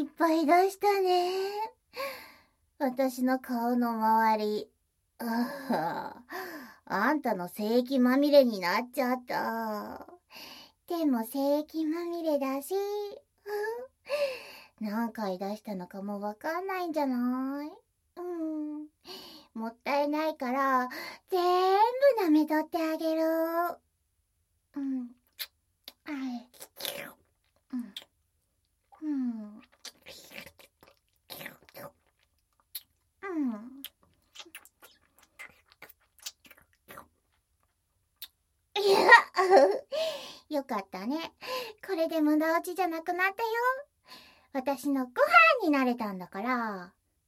いっぱい出したね。私の顔の周り。あんたの精液まみれになっちゃった。でも精液まみれだし、何回出したのかもわかんないんじゃない？もったいないから、全部舐めとってあげる。いや、よかったね。これで無駄落ちじゃなくなったよ。私のご飯になれたんだから。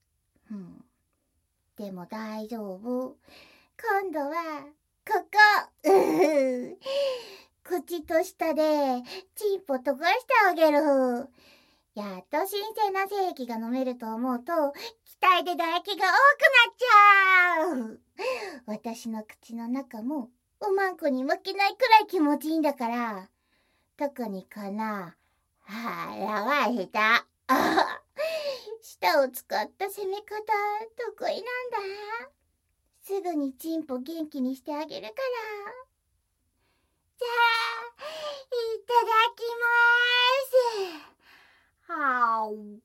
でも大丈夫。今度は、ここ。口と舌で、チンポ溶かしてあげる。やっと新鮮な精液が飲めると思うと、期待で唾液が多くなっちゃう。私の口の中も、おまんこに負けないくらい気持ちいいんだから。特にこの、腹は下手。舌を使った攻め方、得意なんだ。すぐにチンポ元気にしてあげるから。じゃあ、いただきまーす。はー。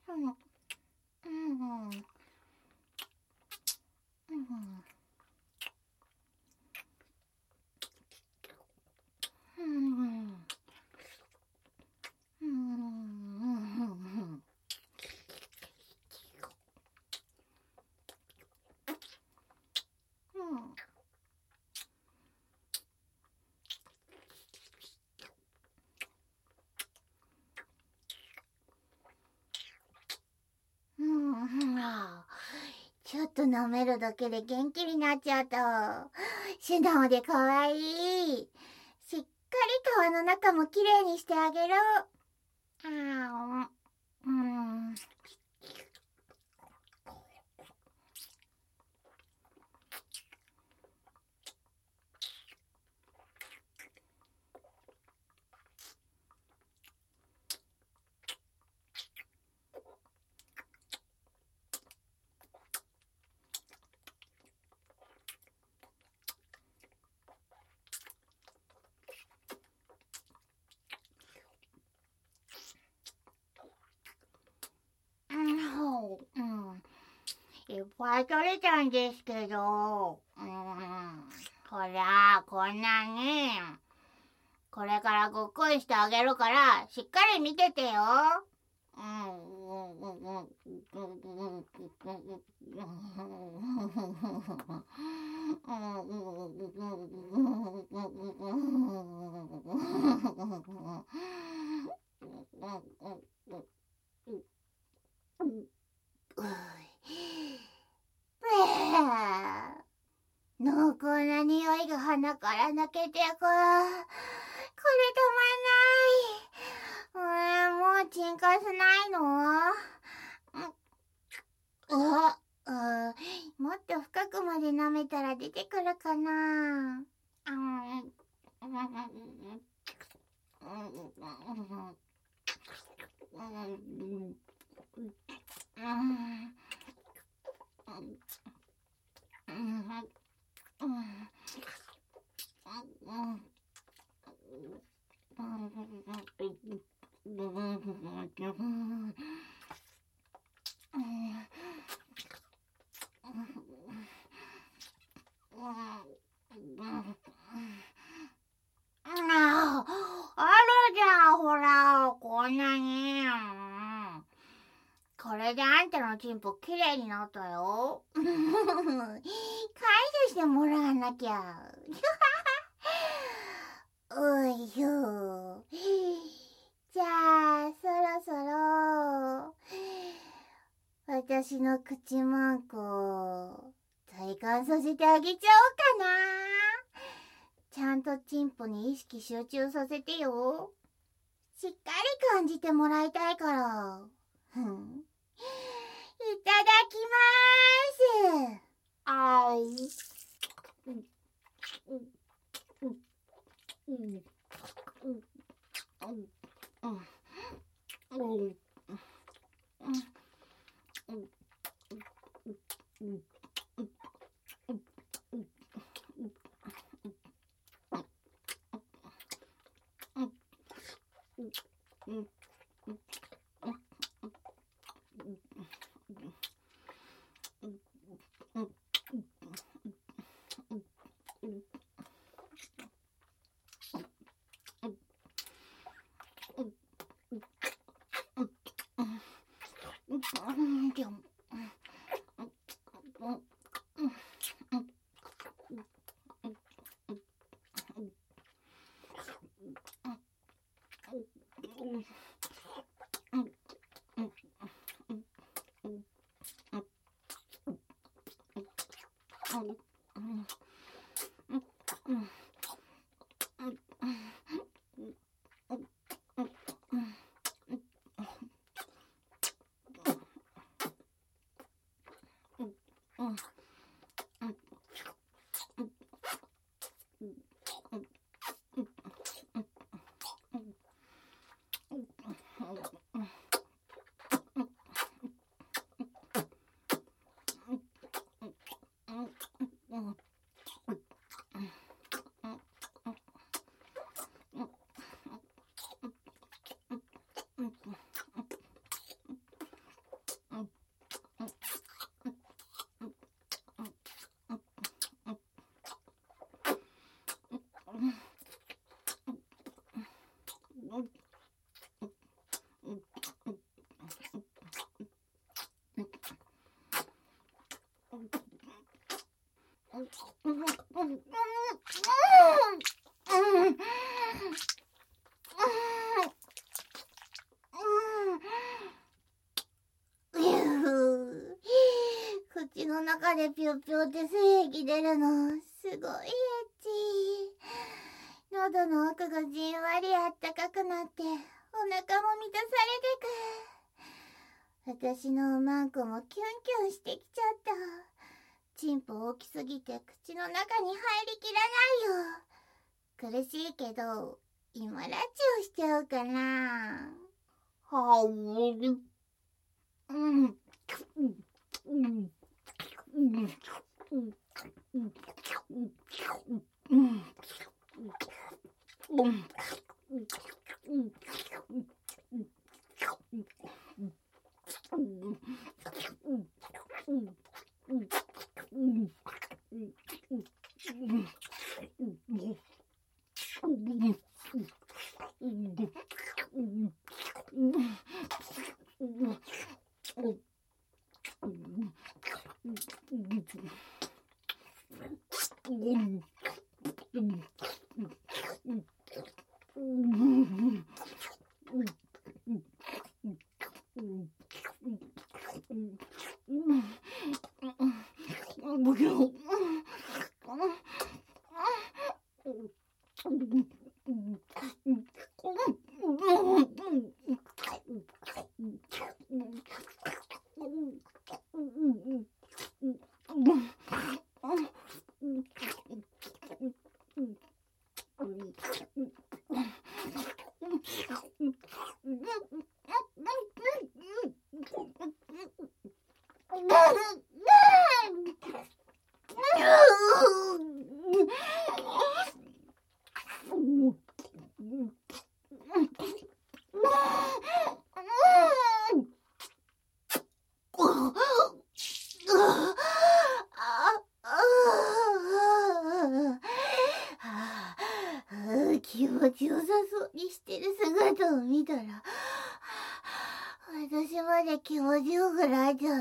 ちょっと舐めるだけで元気になっちゃった。素直でかわいい。しっかり皮の中もきれいにしてあげる。いっぱい取れたんですけど、ほら、こんなに。これからごっくんしてあげるから、しっかり見ててよ。濃厚な匂いが鼻から抜けてく。これたまんない。もうチンカスないの？もっと深くまで舐めたら出てくるかな。あるじゃん、ほら、こんなに。これであんたのチンポきれいになったよ。感謝してもらわなきゃ。おいしょ。じゃあ、そろそろ、私の口マンコ、体感させてあげちゃおうかな。ちゃんとチンポに意識集中させてよ。しっかり感じてもらいたいから。いただきまーす。あい。 口の中でピュピュって精液出るのすごいエッチ。喉の奥がじんわりあったかくなってお腹も満たされてく。私のおまんこもキュンキュンしてきちゃった。チンポ大きすぎて口の中に入りきらないよ。苦しいけど今ラチをしちゃうかな。はう気持ちよさそうにしてる姿を見たら、私まで気持ちよくなっちゃった。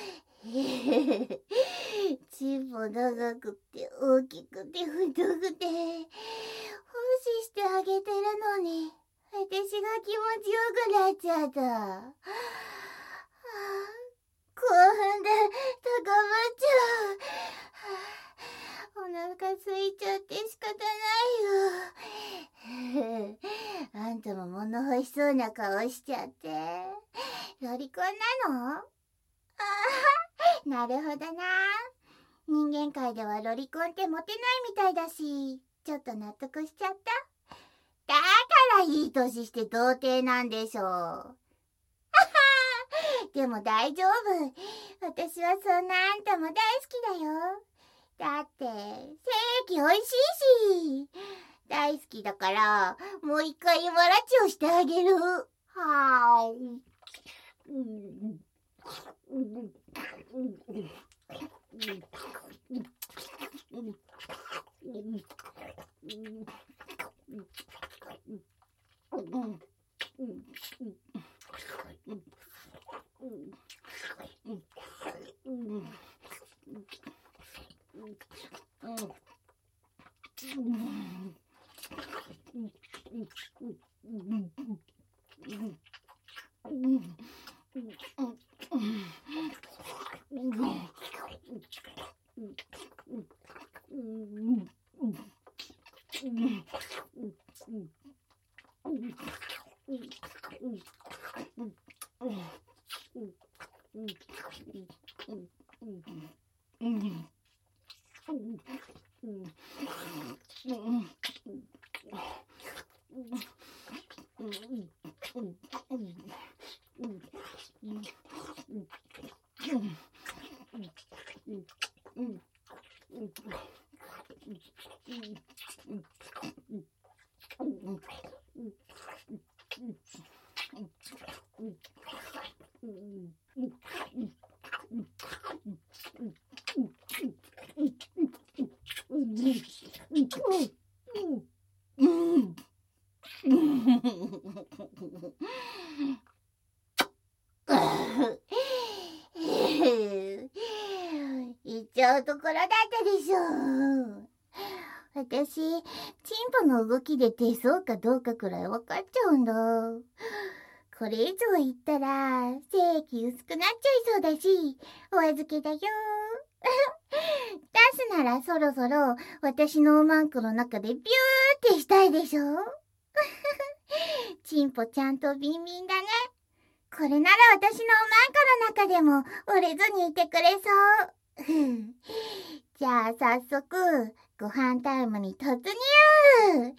チンポ長くて大きくて太くて、奉仕してあげてるのに、私が気持ちよくなっちゃった。興奮で高まっちゃう。お腹空いちゃって仕方ないよ。あんたも物欲しそうな顔しちゃって。ロリコンなの？なるほどな。人間界ではロリコンってモテないみたいだし、ちょっと納得しちゃった。だからいい年して童貞なんでしょう。でも大丈夫。私はそんなあんたも大好きだよ。だって精液おいしいし。 大好きだから、もう一回わらちをしてあげる。はーい。言っちゃうところだったでしょ。私、チンポの動きで出そうかどうかくらい分かっちゃうんだ。これ以上言ったら、精液薄くなっちゃいそうだし、お預けだよ。出すならそろそろ私のおまんこの中でビューってしたいでしょ。チンポちゃんとビンビンだね。これなら私のおまんこの中でも折れずにいてくれそう。じゃあ早速ご飯タイムに突入。